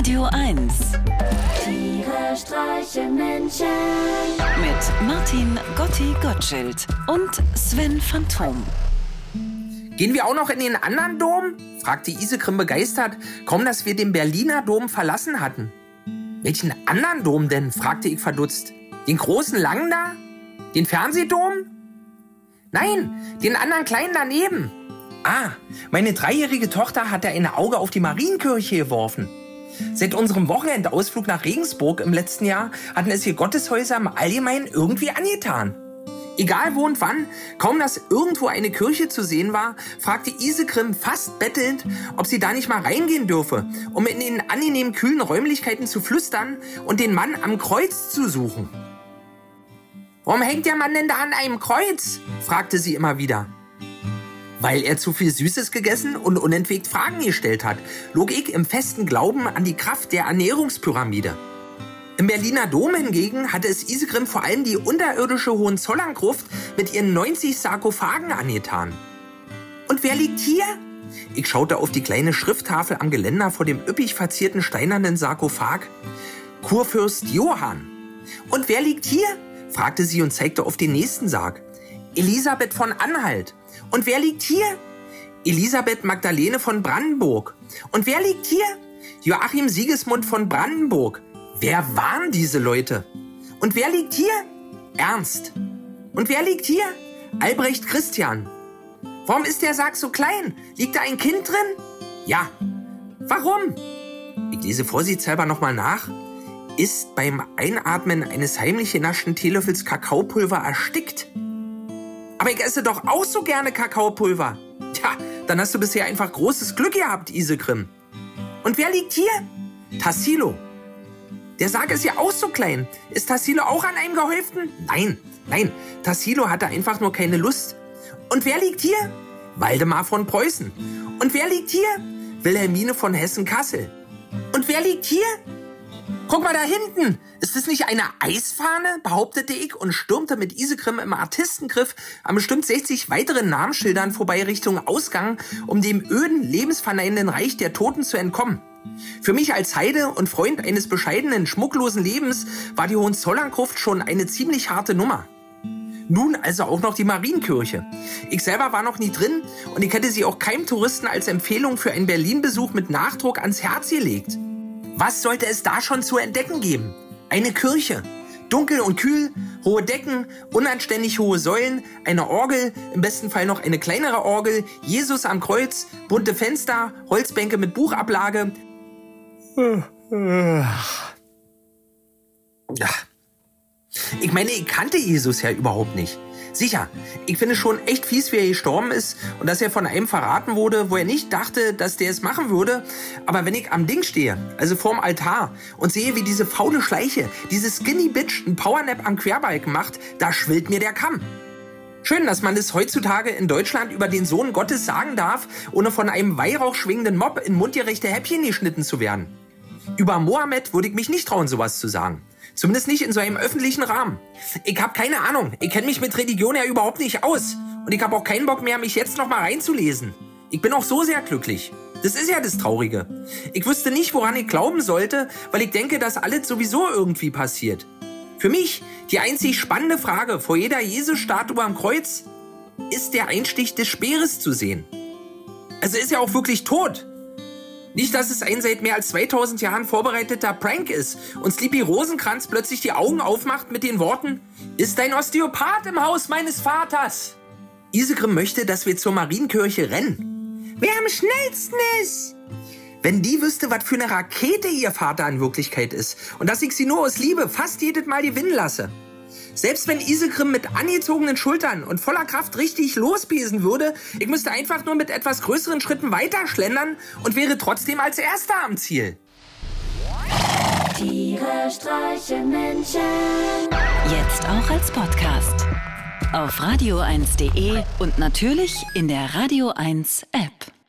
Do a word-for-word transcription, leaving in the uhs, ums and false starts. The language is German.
Radio eins. Tiere streichen Menschen. Mit Martin Gotti Gottschild und Sven Phantom. Gehen wir auch noch in den anderen Dom? Fragte Isegrim begeistert, kaum dass wir den Berliner Dom verlassen hatten. Welchen anderen Dom denn? Fragte ich verdutzt. Den großen langen da? Den Fernsehdom? Nein, den anderen kleinen daneben. Ah, meine dreijährige Tochter hatte ein Auge auf die Marienkirche geworfen. Seit unserem Wochenendausflug nach Regensburg im letzten Jahr hatten es hier Gotteshäuser im Allgemeinen irgendwie angetan. Egal wo und wann, kaum dass irgendwo eine Kirche zu sehen war, fragte Isegrim fast bettelnd, ob sie da nicht mal reingehen dürfe, um in den angenehmen kühlen Räumlichkeiten zu flüstern und den Mann am Kreuz zu suchen. »Warum hängt der Mann denn da an einem Kreuz?« fragte sie immer wieder. Weil er zu viel Süßes gegessen und unentwegt Fragen gestellt hat, log ich im festen Glauben an die Kraft der Ernährungspyramide. Im Berliner Dom hingegen hatte es Isegrim vor allem die unterirdische Hohenzollern-Gruft mit ihren neunzig Sarkophagen angetan. Und wer liegt hier? Ich schaute auf die kleine Schrifttafel am Geländer vor dem üppig verzierten steinernen Sarkophag. Kurfürst Johann. Und wer liegt hier? Fragte sie und zeigte auf den nächsten Sarg. Elisabeth von Anhalt. Und wer liegt hier? Elisabeth Magdalene von Brandenburg. Und wer liegt hier? Joachim Sigismund von Brandenburg. Wer waren diese Leute? Und wer liegt hier? Ernst. Und wer liegt hier? Albrecht Christian. Warum ist der Sarg so klein? Liegt da ein Kind drin? Ja. Warum? Ich lese vorsichtshalber nochmal nach. Ist beim Einatmen eines heimlich genaschten Teelöffels Kakaopulver erstickt. Aber ich esse doch auch so gerne Kakaopulver. Tja, dann hast du bisher einfach großes Glück gehabt, Isegrim. Und wer liegt hier? Tassilo. Der Sarg ist ja auch so klein. Ist Tassilo auch an einem gehäuften? Nein, nein, Tassilo hatte einfach nur keine Lust. Und wer liegt hier? Waldemar von Preußen. Und wer liegt hier? Wilhelmine von Hessen-Kassel. Und wer liegt hier? Guck mal da hinten. Ist das nicht eine Eisfahne? Behauptete ich und stürmte mit Isegrim im Artistengriff an bestimmt sechzig weiteren Namensschildern vorbei Richtung Ausgang, um dem öden, lebensverneinenden Reich der Toten zu entkommen. Für mich als Heide und Freund eines bescheidenen, schmucklosen Lebens war die Hohenzollern-Gruft schon eine ziemlich harte Nummer. Nun also auch noch die Marienkirche. Ich selber war noch nie drin und ich hätte sie auch keinem Touristen als Empfehlung für einen Berlin-Besuch mit Nachdruck ans Herz gelegt. Was sollte es da schon zu entdecken geben? Eine Kirche. Dunkel und kühl, hohe Decken, unanständig hohe Säulen, eine Orgel, im besten Fall noch eine kleinere Orgel, Jesus am Kreuz, bunte Fenster, Holzbänke mit Buchablage. Ja. Ich meine, ich kannte Jesus ja überhaupt nicht. Sicher, ich finde schon echt fies, wie er gestorben ist und dass er von einem verraten wurde, wo er nicht dachte, dass der es machen würde. Aber wenn ich am Ding stehe, also vorm Altar, und sehe, wie diese faule Schleiche, diese Skinny Bitch einen Powernap am Querbalken macht, da schwillt mir der Kamm. Schön, dass man es heutzutage in Deutschland über den Sohn Gottes sagen darf, ohne von einem Weihrauch schwingenden Mob in mundgerechte Häppchen geschnitten zu werden. Über Mohammed würde ich mich nicht trauen, sowas zu sagen. Zumindest nicht in so einem öffentlichen Rahmen. Ich habe keine Ahnung. Ich kenne mich mit Religion ja überhaupt nicht aus. Und ich habe auch keinen Bock mehr, mich jetzt noch mal reinzulesen. Ich bin auch so sehr glücklich. Das ist ja das Traurige. Ich wüsste nicht, woran ich glauben sollte, weil ich denke, dass alles sowieso irgendwie passiert. Für mich die einzig spannende Frage vor jeder Jesus-Statue am Kreuz: Ist der Einstich des Speeres zu sehen? Also ist er auch wirklich tot? Nicht, dass es ein seit mehr als zweitausend Jahren vorbereiteter Prank ist und Sleepy Rosenkranz plötzlich die Augen aufmacht mit den Worten: Ist ein Osteopath im Haus meines Vaters? Isegrim möchte, dass wir zur Marienkirche rennen. Wer am schnellsten ist? Wenn die wüsste, was für eine Rakete ihr Vater in Wirklichkeit ist und dass ich sie nur aus Liebe fast jedes Mal gewinnen lasse. Selbst wenn Isegrim mit angezogenen Schultern und voller Kraft richtig lospesen würde, ich müsste einfach nur mit etwas größeren Schritten weiterschlendern und wäre trotzdem als Erster am Ziel. Tiere streichen Menschen. Jetzt auch als Podcast. Auf radio eins punkt de und natürlich in der Radio eins App.